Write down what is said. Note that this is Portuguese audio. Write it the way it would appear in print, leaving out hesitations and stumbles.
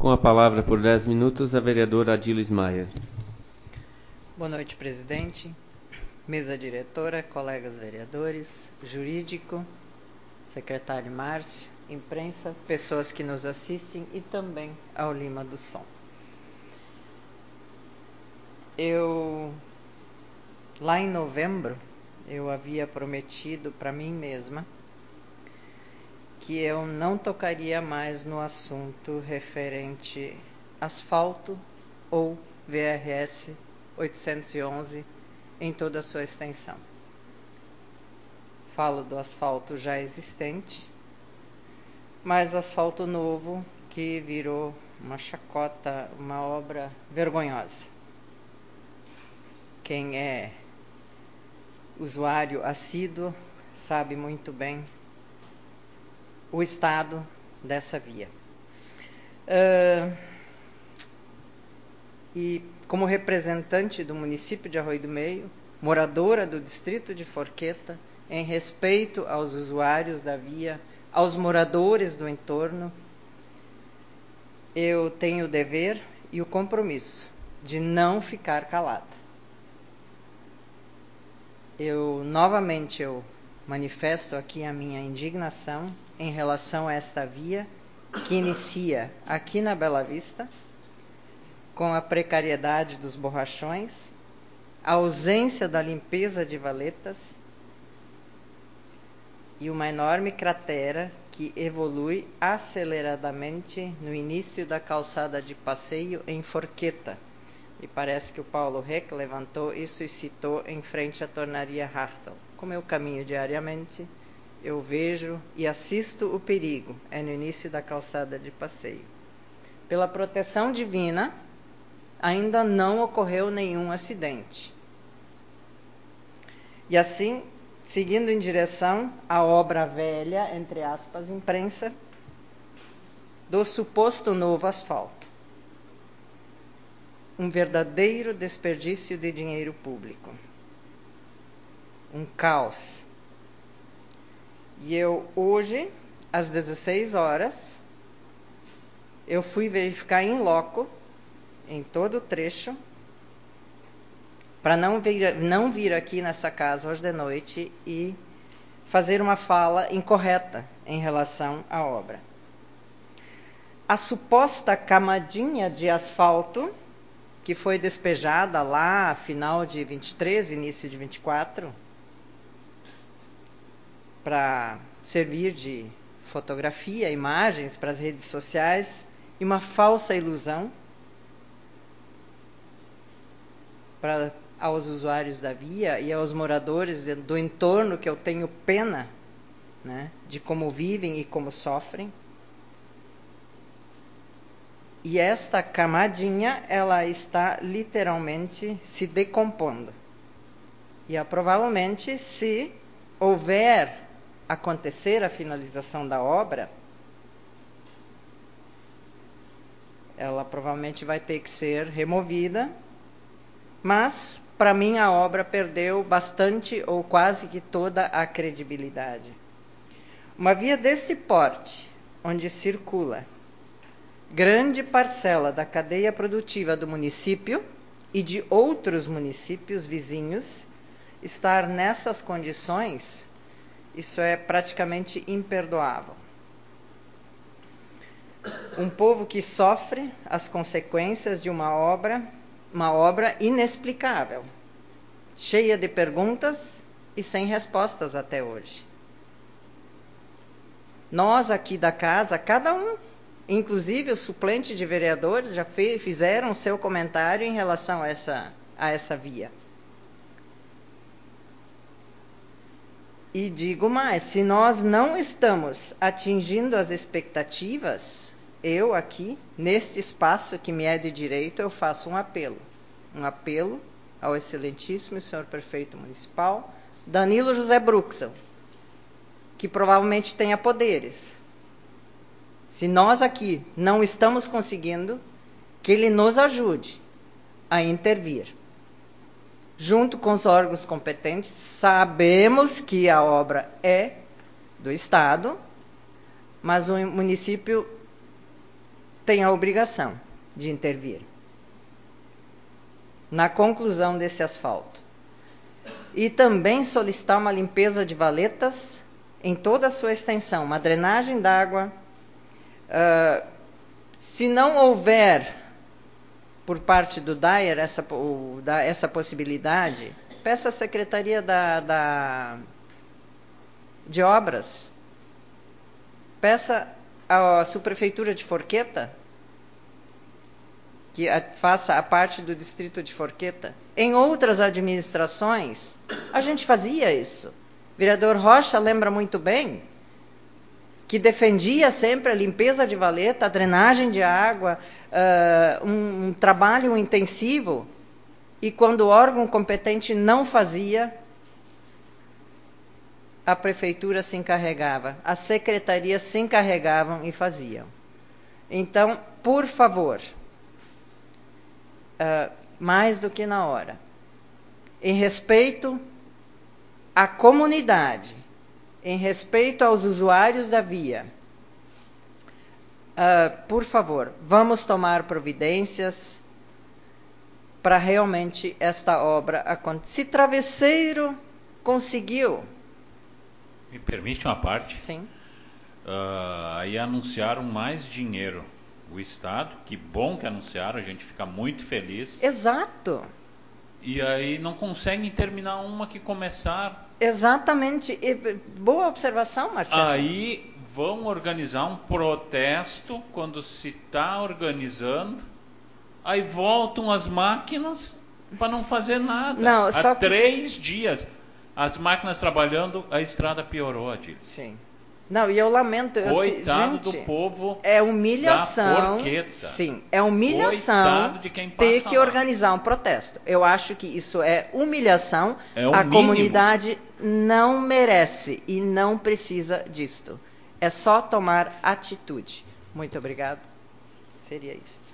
Com a palavra por 10 minutos, a vereadora Adilis Maia. Boa noite, presidente, mesa diretora, colegas vereadores, jurídico, secretário Márcio, imprensa, pessoas que nos assistem e também ao Lima do Som. Lá em novembro, eu havia prometido para mim mesma que eu não tocaria mais no assunto referente asfalto ou VRS 811 em toda a sua extensão. Falo do asfalto já existente, mas o asfalto novo que virou uma chacota, uma obra vergonhosa. Quem é usuário assíduo sabe muito bem o estado dessa via. E como representante do município de Arroio do Meio, moradora do distrito de Forqueta, em respeito aos usuários da via, aos moradores do entorno, eu tenho o dever e o compromisso de não ficar calada. Novamente eu manifesto aqui a minha indignação em relação a esta via que inicia aqui na Bela Vista, com a precariedade dos borrachões, a ausência da limpeza de valetas e uma enorme cratera que evolui aceleradamente no início da calçada de passeio em Forqueta. E parece que o Paulo Reck levantou isso e citou em frente à tornaria Hartel. Como eu caminho diariamente, eu vejo e assisto o perigo. É no início da calçada de passeio. Pela proteção divina, ainda não ocorreu nenhum acidente. E assim, seguindo em direção à obra velha, entre aspas, imprensa, do suposto novo asfalto. Um verdadeiro desperdício de dinheiro público. Um caos. E hoje, às 16 horas, eu fui verificar em loco, em todo o trecho, para não vir aqui nessa casa hoje de noite e fazer uma fala incorreta em relação à obra. A suposta camadinha de asfalto, que foi despejada lá, final de 23, início de 24, para servir de fotografia, imagens para as redes sociais, e uma falsa ilusão aos usuários da via e aos moradores do entorno, que eu tenho pena, né, de como vivem e como sofrem. E esta camadinha, ela está literalmente se decompondo. E provavelmente, se acontecer a finalização da obra, ela provavelmente vai ter que ser removida. Mas, para mim, a obra perdeu bastante ou quase que toda a credibilidade. Uma via desse porte, onde circula grande parcela da cadeia produtiva do município e de outros municípios vizinhos, estar nessas condições, isso é praticamente imperdoável. Um povo que sofre as consequências de uma obra inexplicável, cheia de perguntas e sem respostas até hoje. Nós aqui da casa, cada um, inclusive o suplente de vereadores, já fizeram seu comentário em relação a essa via. E digo mais, se nós não estamos atingindo as expectativas, eu aqui, neste espaço que me é de direito, eu faço um apelo ao excelentíssimo senhor prefeito municipal, Danilo José Bruxel, que provavelmente tenha poderes. Se nós aqui não estamos conseguindo, que ele nos ajude a intervir. Junto com os órgãos competentes, sabemos que a obra é do Estado, mas o município tem a obrigação de intervir na conclusão desse asfalto. E também solicitar uma limpeza de valetas em toda a sua extensão, uma drenagem d'água. Se não houver, por parte do DAER, essa possibilidade, peço à Secretaria de Obras, peça à Subprefeitura de Forqueta, que faça a parte do distrito de Forqueta. Em outras administrações, a gente fazia isso. O vereador Rocha lembra muito bem que defendia sempre a limpeza de valeta, a drenagem de água, um trabalho intensivo, e quando o órgão competente não fazia, a prefeitura se encarregava, as secretarias se encarregavam e faziam. Então, por favor, mais do que na hora, em respeito à comunidade, em respeito aos usuários da via, por favor, vamos tomar providências para realmente esta obra acontecer. Se Travesseiro conseguiu... Me permite uma parte? Sim. Aí anunciaram mais dinheiro. O Estado, que bom que anunciaram, a gente fica muito feliz. Exato. E aí não conseguem terminar uma que começaram. Exatamente. Boa observação, Marcelo. Aí vão organizar um protesto quando se está organizando. Aí voltam as máquinas para não fazer nada. Não, Há 3 dias. As máquinas trabalhando, a estrada piorou, Adílio. Sim. Não, e eu lamento. Coitado gente, do povo. É humilhação. Da Forqueta. Sim, é humilhação. Coitado de quem passa ter que organizar um protesto. Eu acho que isso é humilhação. É o a mínimo. Comunidade não merece e não precisa disto. É só tomar atitude. Muito obrigado. Seria isso.